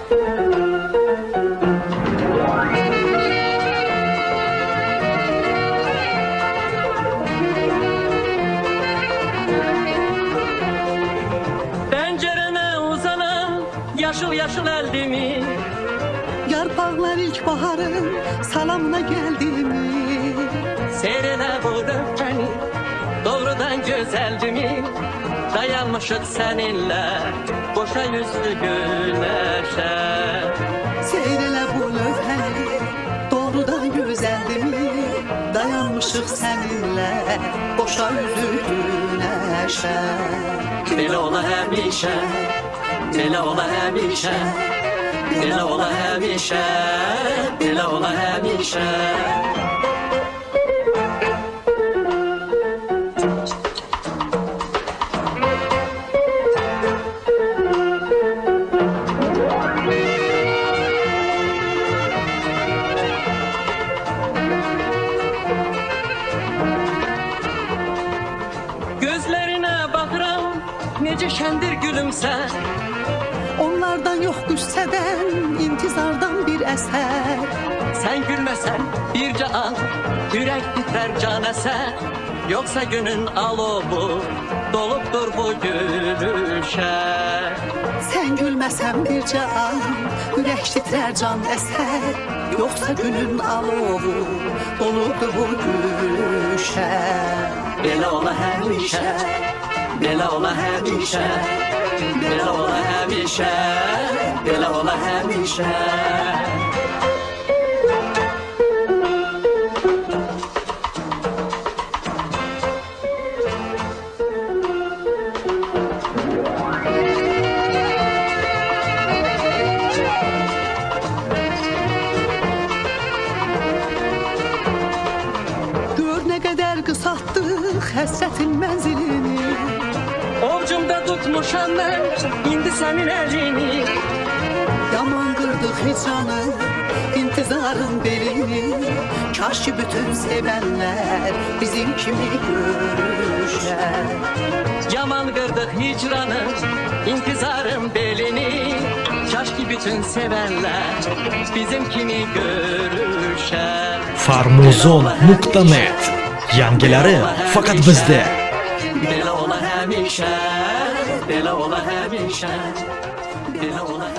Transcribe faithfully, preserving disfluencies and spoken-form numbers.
Pencerene uzanan yaşıl yaşıl eldimi, yarpaqlar ilkbaharın salamına geldi mi? seyrele bu öpkəni, doğrudan güzeldi mi? Dayanmışık seninle boşa yüzlü güneşe. Seyrelə bu lövhəni, doğrudan gözəldi mi? Dayanmışıq səninlə, boşa üzü günəşə. Belə ola həmişə, belə ola həmişə, belə ola həmişə, belə ola həmişə. Gözlerine bakıram, nece şendir gülümser. Onlardan yox qüssədən, intizardan bir əsər. Sen gülmesen bir an, yürek titrer can eser. Yoksa günün alobu dolupdur bu gülüşe. Sən gülməsən bircə an, ürək titrər can əsər. Yoxsa günün alovu dolubdur bu gülüşə. Belə ola həmişə, belə ola həmişə, belə ola həmişə, belə ola həmişə. Gör nə qədər qısaltdıq həsrətin mənzilini. Ovcumda tutmuşam mən indi sənin əlini. Yaman qırdıq hicranı, intizarın belini. Kaş ki bütün sevənlər bizim kimi görüşər. Yaman qırdıq hicranı, intizarın belini. Kaş ki bütün sevenler bizim kimi görüşər. Farmuzon nokta net Yangileri fakat bizde. Belə ola həmişə, belə ola həmişə, belə ola həmişə.